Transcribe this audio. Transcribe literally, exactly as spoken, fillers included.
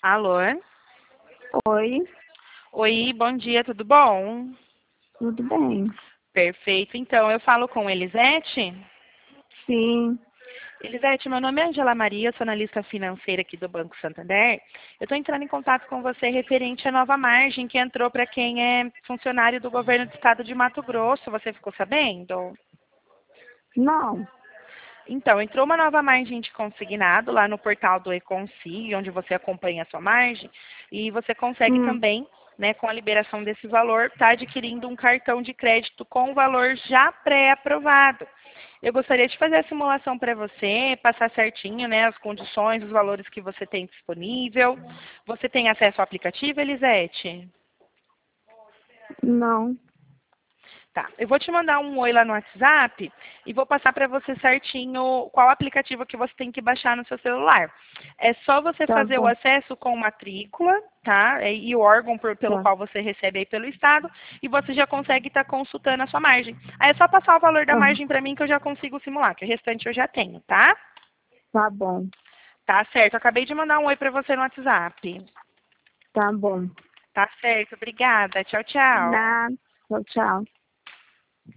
Alô? Oi, Oi, bom dia, tudo bom? tudo bem? Perfeito. Então, eu falo com Elisete. Sim, Elisete, meu nome é Angela Maria, sou analista financeira aqui do Banco Santander. Eu estou entrando em contato com você referente à nova margem que entrou para quem é funcionário do governo do estado de Mato Grosso. Você ficou sabendo? não. Então, entrou uma nova margem de consignado lá no portal do Econsig, onde você acompanha a sua margem, e você consegue Hum, também, né, com a liberação desse valor, estar adquirindo um cartão de crédito com o valor já pré-aprovado. Eu gostaria de fazer a simulação para você, passar certinho, né, as condições, os valores que você tem disponível. Você tem acesso ao aplicativo, Elisete? não, Tá, eu vou te mandar um oi lá no WhatsApp e vou passar para você certinho qual aplicativo que você tem que baixar no seu celular. É só você tá fazer o bom, acesso com matrícula, tá? É, E o órgão por- pelo tá. qual você recebe aí pelo Estado e você já consegue estar consultando a sua margem. Aí é só passar o valor da Ah, margem para mim que eu já consigo simular, que o restante eu já tenho, tá? tá bom, Tá certo, eu acabei de mandar um oi para você no WhatsApp. tá bom. Tá certo, obrigada. Tchau, tchau. Nada, tchau, tchau.